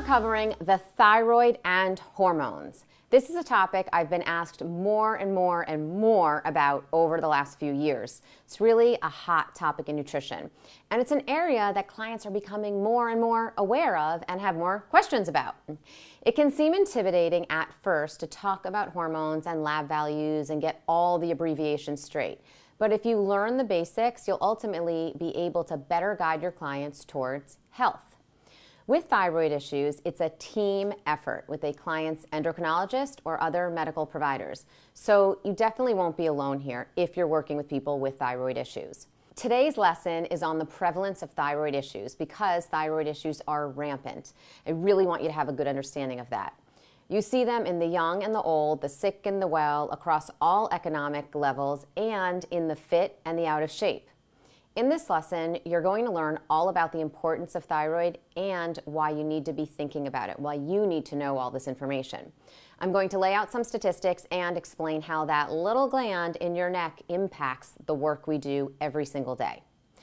covering the thyroid and hormones. This is a topic I've been asked more and more and more about over the last few years. It's really a hot topic in nutrition, and it's an area that clients are becoming more and more aware of and have more questions about. It can seem intimidating at first to talk about hormones and lab values and get all the abbreviations straight. But if you learn the basics, you'll ultimately be able to better guide your clients towards health. With thyroid issues, it's a team effort with a client's endocrinologist or other medical providers. So you definitely won't be alone here if you're working with people with thyroid issues. Today's lesson is on the prevalence of thyroid issues because thyroid issues are rampant. I really want you to have a good understanding of that. You see them in the young and the old, the sick and the well, across all economic levels, and in the fit and the out of shape. In this lesson, you're going to learn all about the importance of thyroid and why you need to be thinking about it, why you need to know all this information. I'm going to lay out some statistics and explain how that little gland in your neck impacts the work we do every single day.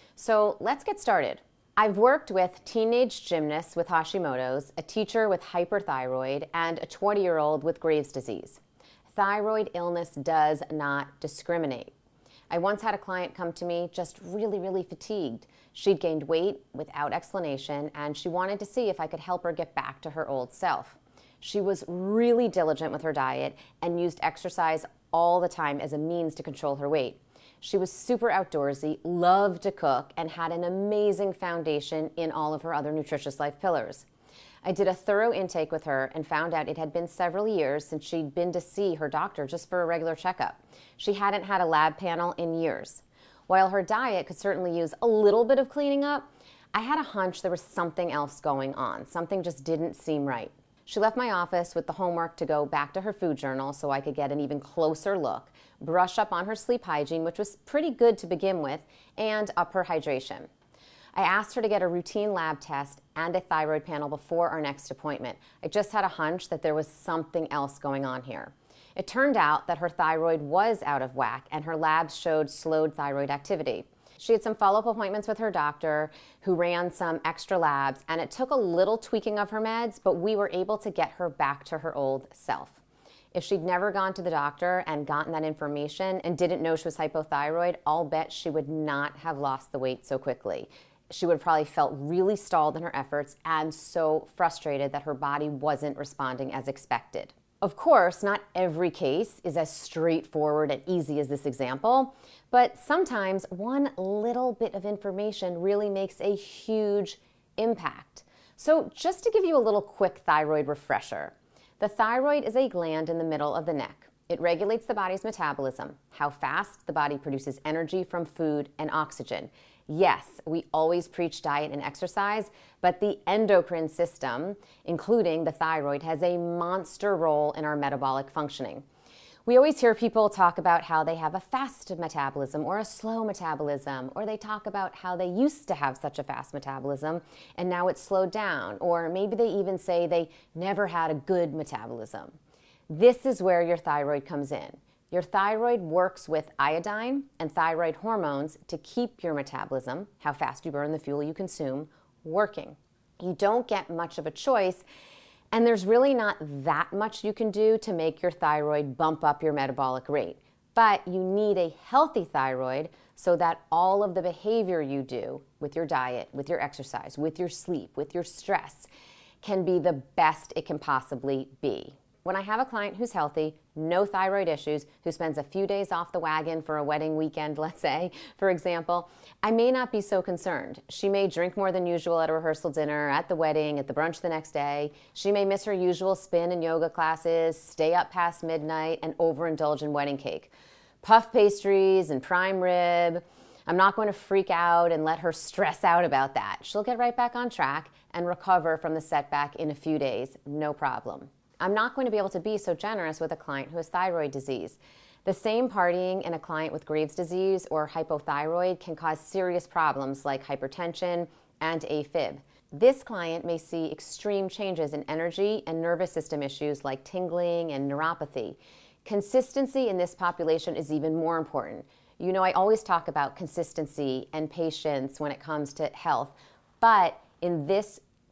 So let's get started. I've worked with teenage gymnasts with Hashimoto's, a teacher with hyperthyroid, and a 20-year-old with Graves' disease. Thyroid illness does not discriminate. I once had a client come to me just really fatigued. She'd gained weight without explanation, and she wanted to see if I could help her get back to her old self. She was really diligent with her diet and used exercise all the time as a means to control her weight. She was super outdoorsy, loved to cook, and had an amazing foundation in all of her other nutritious life pillars. I did a thorough intake with her and found out it had been several years since she'd been to see her doctor just for a regular checkup. She hadn't had a lab panel in years. While her diet could certainly use a little bit of cleaning up, I had a hunch there was something else going on. Something just didn't seem right. She left my office with the homework to go back to her food journal so I could get an even closer look, brush up on her sleep hygiene, which was pretty good to begin with, and up her hydration. I asked her to get a routine lab test and a thyroid panel before our next appointment. I just had a hunch that there was something else going on here. It turned out that her thyroid was out of whack and her labs showed slowed thyroid activity. She had some follow-up appointments with her doctor who ran some extra labs, and it took a little tweaking of her meds, but we were able to get her back to her old self. If she'd never gone to the doctor and gotten that information and didn't know she was hypothyroid, I'll bet she would not have lost the weight so quickly. She would have probably felt really stalled in her efforts and so frustrated that her body wasn't responding as expected. Of course, not every case is as straightforward and easy as this example, but sometimes one little bit of information really makes a huge impact. So just to give you a little quick thyroid refresher, the thyroid is a gland in the middle of the neck. It regulates the body's metabolism, how fast the body produces energy from food and oxygen. Yes, we always preach diet and exercise, but the endocrine system, including the thyroid, has a monster role in our metabolic functioning. We always hear people talk about how they have a fast metabolism or a slow metabolism, or they talk about how they used to have such a fast metabolism and now it's slowed down, or maybe they even say they never had a good metabolism. This is where your thyroid comes in. Your thyroid works with iodine and thyroid hormones to keep your metabolism, how fast you burn the fuel you consume, working. You don't get much of a choice, and there's really not that much you can do to make your thyroid bump up your metabolic rate. But you need a healthy thyroid so that all of the behavior you do with your diet, with your exercise, with your sleep, with your stress can be the best it can possibly be. When I have a client who's healthy, no thyroid issues, who spends a few days off the wagon for a wedding weekend, let's say, for example, I may not be so concerned. She may drink more than usual at a rehearsal dinner, at the wedding, at the brunch the next day. She may miss her usual spin and yoga classes, stay up past midnight, and overindulge in wedding cake. Puff pastries and prime rib. I'm not going to freak out and let her stress out about that. She'll get right back on track and recover from the setback in a few days, no problem. I'm not going to be able to be so generous with a client who has thyroid disease. The same partying in a client with Graves' disease or hypothyroid can cause serious problems like hypertension and AFib. This client may see extreme changes in energy and nervous system issues like tingling and neuropathy. Consistency in this population is even more important. You know, I always talk about consistency and patience when it comes to health, but in this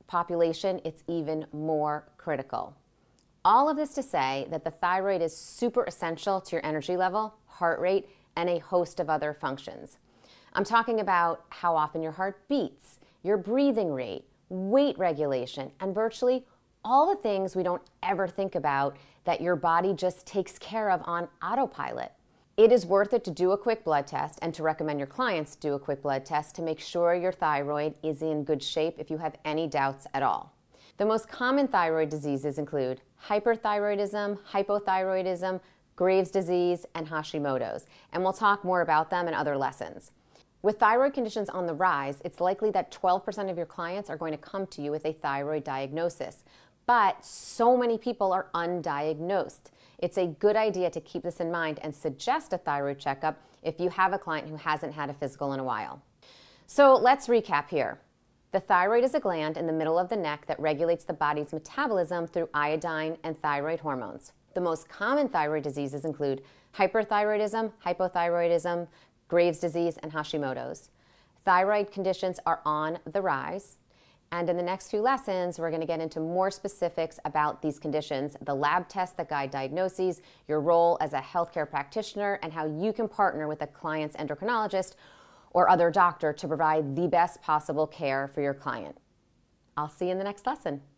population, it's even more critical. All of this to say that the thyroid is super essential to your energy level, heart rate, and a host of other functions. I'm talking about how often your heart beats, your breathing rate, weight regulation, and virtually all the things we don't ever think about that your body just takes care of on autopilot. It is worth it to do a quick blood test and to recommend your clients do a quick blood test to make sure your thyroid is in good shape if you have any doubts at all. The most common thyroid diseases include hyperthyroidism, hypothyroidism, Graves' disease, and Hashimoto's, and we'll talk more about them in other lessons. With thyroid conditions on the rise, it's likely that 12% of your clients are going to come to you with a thyroid diagnosis, but so many people are undiagnosed. It's a good idea to keep this in mind and suggest a thyroid checkup if you have a client who hasn't had a physical in a while. So let's recap here. The thyroid is a gland in the middle of the neck that regulates the body's metabolism through iodine and thyroid hormones. The most common thyroid diseases include hyperthyroidism, hypothyroidism, Graves' disease, and Hashimoto's. Thyroid conditions are on the rise. And in the next few lessons, we're going to get into more specifics about these conditions, the lab tests that guide diagnoses, your role as a healthcare practitioner, and how you can partner with a client's endocrinologist or other doctor to provide the best possible care for your client. I'll see you in the next lesson.